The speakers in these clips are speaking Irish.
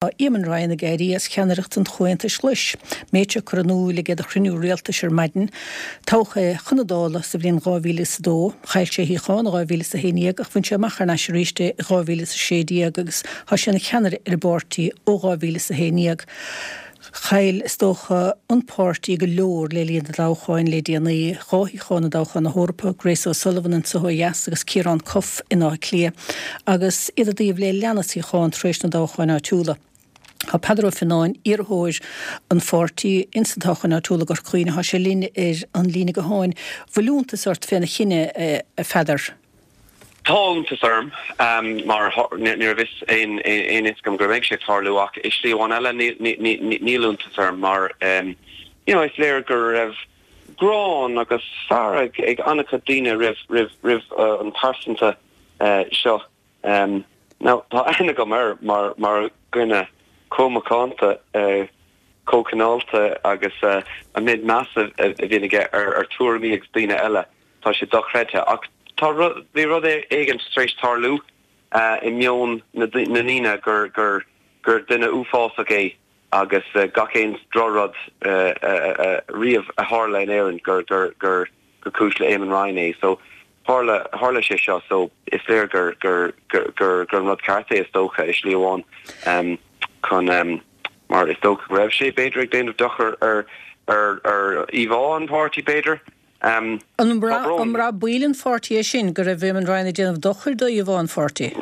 Éimeann Ryan a géirí as cheannaireacht an chuainte sluis. Méite cronú le géad a chruinú réalta ar maidin, tócha chunadála sa bhríon 2002, chail sé hí cháin 2001 ach bhain sé machar na ríiste 2007 agus há sinna cheannair ar bórtaí ó 2001. Chail stócha an pártaí go leor le líon dácháin le déanaí cháí chána dáchan na Hórpa, Grace O'Sullivan an Sohoyas agus Ciarán Cuff in á clia, agus iad a díomh le leanasí cháin tréis na dácháin á túla. Tá Pedro Fináin iarthóir an pártaí instantáchan á túla gur chuoine há sé líne an lína go háin, bhfuilúnta sort féna chinine a fedar. Táim to therm, mar nervis ein iscom gurmeg sé tarluach isli wan ela nílún to therm, mar is léir gur raibh grán agus farag ag anna dina riv an parsanta seo. Now, tá aina go mar gine comacánta cócanálta agus a mid massive a bhíige ar túrmí ag dina eile tá sé dochreite ach bhí rud éigen stréis tarlú I mion na nína gur duine úfásach é agus gachéins drorod riamh a hálein éireann gur cúis le Éimeann Ryan é. So hála sé seo, so is léir gur rud carta is tócha is líomháin chun mar is tócha raibh sé beidir ag déanamh dochar ar Íomhán pártaí beidir. An bra buílann pártaí sin gur raibh Éimeann Ryan a déanamh dochar do Íomhán pártaí.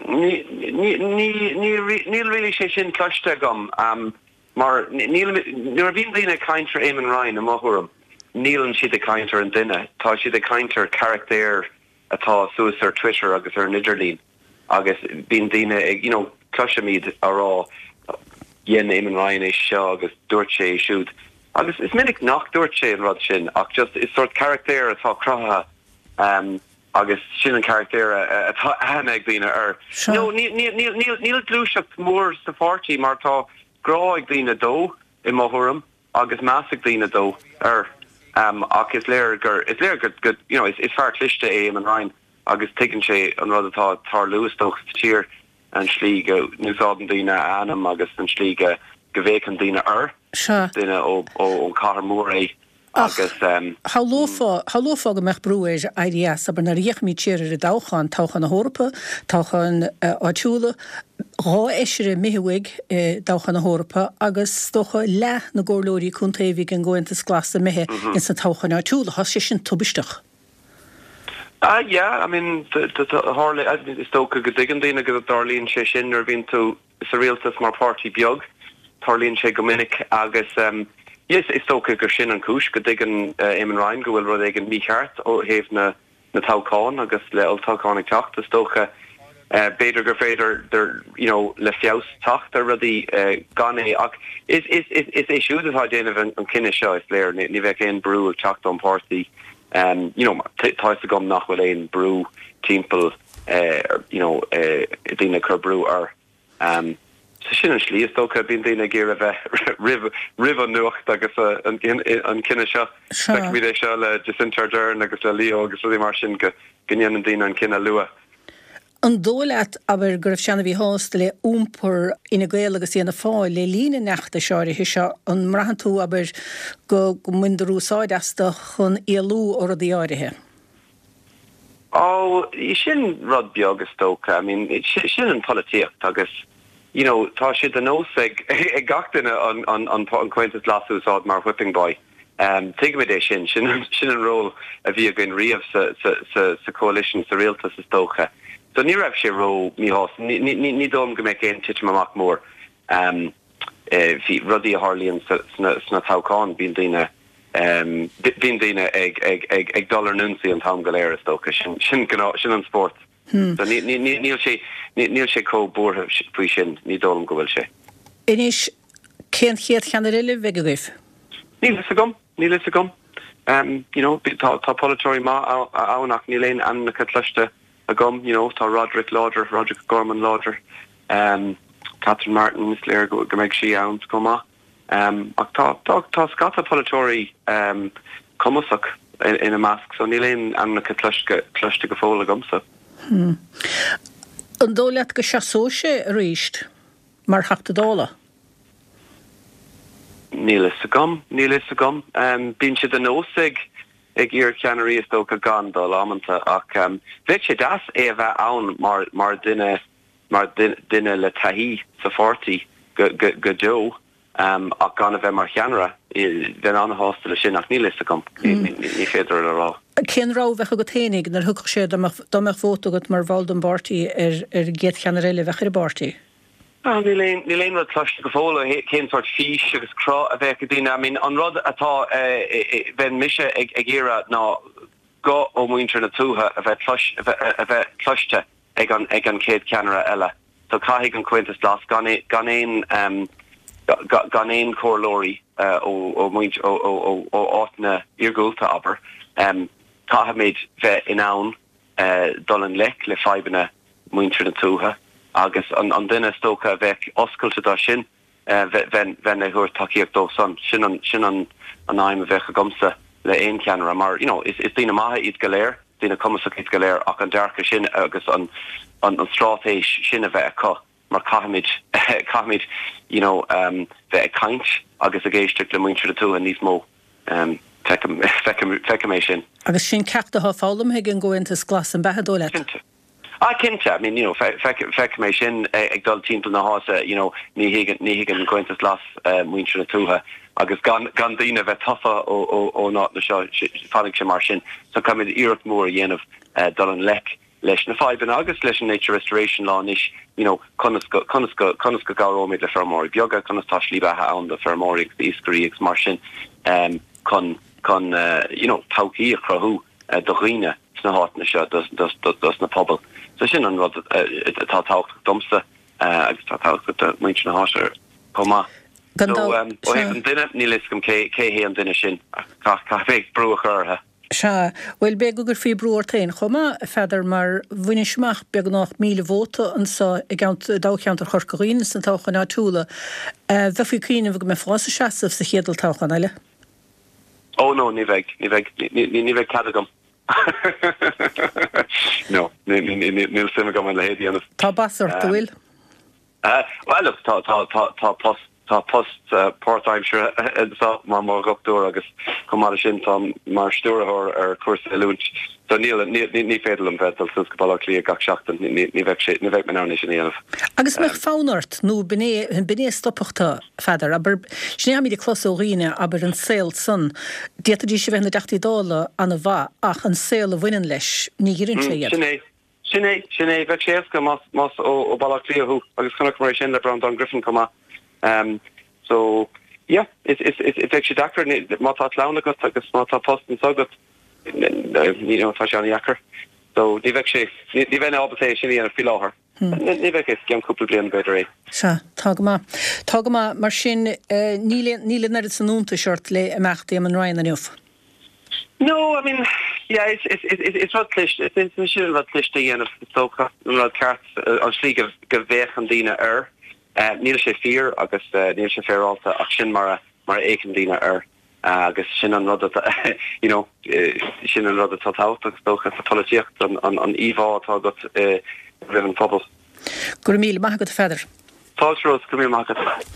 Níl rilí sé sin cloiste gom, mar nuair bhíon daoine caintear Éimeann Ryan am mthúram, nílann siad a caintear an duine, tá siad a caintear charactéir atá suas ar Twitter agus ar Nidirlín, agus bíon daoine ag, cloiste míad ará dhéan Éimeann Ryan é seo agus dúirt sé siúd. Agus is minic nach dúirt sé an rud sin, ach just is sort charactéir atá crotha agus sin an charactéir atá ag daoine ar. No, níl glúiseach mór sa pártaí mar tá grá ag daoine dó I mthúram agus measach daoine dó ar. Ach is léir gur is fear cliste Éimeann Ryan agus tuigeann sé an rud atá tar luas tóchas tír an slí go núsádan daoine anam agus an slí go bhécan daoine ar. Duine ó Cahar Mór é agus How lófá go meach brúéis IDS aber na riechmí tíir a dáchan táchan na Hórpa, táchan áitiúla, rá eisire mihuig dáchan na Hórpa agus stocha le na górlóirí chuntaimhigh an ggóintas glasa mithe in sa táchan áitiúla, has sé sin tubisteach. Yeah, I mean, Harley is tóca go dtigan daoine go darlíonn sé sin ar bhíonn tú sa rialtas mar pártaí beag. Tarlíonn sé go minic agus yes, is tóca gur sin an cúis go dtigan Éimeann Ryan go bhfuil rud ag an mícheart ó héamh na tácáin agus le tácáin ag teacht is tóca beidir gur féidir le fios tacht ar rudí gan é ach is é siúd atá déanamh an cinenne seo is léir ní bheith éon brú ag teacht an pártaí táis a gom nach bhfuil éon brú timpeall daoine chu brú ar sin an slí is tócha bíon daoine géir a bheith rih an nuacht agus an cinenne seo bhí é seo le Jacinta Ardern agus le Leo agus ruí mar sin go gnéan an daoine an cinenne lua. An dólaat aber gur seanna bhí hásta le úmpur ina gael agus íana fáil le lína nechta seáir seo an mrahan tú aber go mundarúsáid asta chun ialú or a diáirithe. Sin rud beag is tóca, I mean, sin an políocht agus tá siad an nós ag gachtainine an cointas lasúsáid mar whipping boy. Tuigimid é sin an ról a bhí a gin riamh sa coalition sa rialtas is tócha. So ní raibh sé ró míhás, ní dóm go méid éon tiite amach mór rudí a Harlíonn sna tácáin bíon daoine ag dollar nunsaí an tám go léir is tócha sin an sport. So níl sé có búrtha faoi sin ní dóm go bhfuil sé. Inis cén chiad cheanna riile bheith go gaibh? Níl is a gom. Tá polytóirí má ánach níl éon anna cutlaiste a gom, tá Roderick Gorman Lauder, Catherine Martin is léir go méid sí ann go má. Ach tá scata polytóirí cumasach ina measc, so níl éon anna cutlaiste go fóla gomsa. An dólaat go seasó sé ríist mar hachta dála? Níl is a gum. Bín siad an ósig ag ír ceannarí is tóca gan dá lámanta ach bheith sé das é a bheith ann mar duine le taihí sa fortí go Joe ach gan a bheith mar cheanra den an hostel sin ach níl is a gum ní féidir le rá. Cén rá bhecha go ténig nar thug sé dáach fóta go mar bháil an bartaí ar géad cheannaréile bhecha ar bartaí. Ní léon rud cluiste go fóla cén sort fís agus crá a bheith go dtíine. I mean, an rud atá bheith mise ag éire ná go ó muintre na tútha a bheith cluiste ag an céad ceanara eile. So caithigh an cuintas las gan éon córlóirí ó áitna iargúlta aber caithe méid bheith in ann dul an lech le feibanna muintre na tútha. Agus an duine stócha bheith oscailte dá sin bheith na thuair takeíocht dó san sin an aim a bheith a gomsa le éon ceanara mar is dtína maithe iad go léir dtína cumasach iad go léir ach an dearcha sin agus an strátéis sin a bheith acu mar caiimiid bheith ag caint agus a géisteach le muintre tú a níos mó feicimé sin. Agus sin ceachta há fálam ag an ggóintas glas an bethe dóile. Kinte, I mean, feicimé sin ag dul timppla na hása, ní higann cointas las muintre na tútha, agus gan daoine bheith tofa ó ná na seo fannig sé mar sin, so cumid iirecht mór a dhéanamh dul an lech leis na feiban agus leis an Nature Restoration Law is, conas go gáróméid le fermórig, bioga conas tá slíbethe ann de fermórig, the iscaríigs mar sin, chun taucií a chrathú do riine sna háitna seo dos na pobl. So sin an rud atá tácht domsa agus tá tácht muintre na háise comá. So an duine ní liscom cé hé an duine sin cha féh brú a churtha. Se bhfuil be go gur fí brúir tain chuma feidir mar bhuiine seach beag nach 1000 vóta an sa i dácheantar chorcaín san táchan á túla. Bheith fí cíine bh go me fása seaamh sa chéadal táchan eile? Ó nó ní bheith cadagam. No, níl sim go le héad. Tá basar do bhfuil? Well, look, tá post part-time sure mar mór gochtú agus chumá sin tá mar stúrathir ar cuasa lúnt. So ní féidir an bheittal sus go ballach lí gach seachtain ní bheith me ná sin íanamh. Agus meach fánart nó biné stoppachta feidir, aber sné mí de closú riine aber an saoil san. Détadí sé bheith na deachtaí dála an a bha ach an saoil a bhainean leis ní hírann sé iad. Sinné bheith séasca más ó ballach líothú agus chunach mar sin le Brown Don Griffin comá. So yeah, it's actually doctor mata launa got agus mata post and so got tá an yakar. So ní bheith obligation í an fi láthir. Ní bheith is cean cúpla blian beidir é. Se tágama mar sin níle nerid san únta seart le amachtaí am an Ryan aniuh. No, I mean, yeah, it's not cliché. It's sure not cliché and so not cards on sleek of gavech and dina níl sé fear agus níl sé féráilta ach sin mar éicean dína agus sin an rud sin an rud atá tácht dócha sa políocht an íomhá atá got rih an pobl. Gur míle maith go feidir. Tá go mí maith.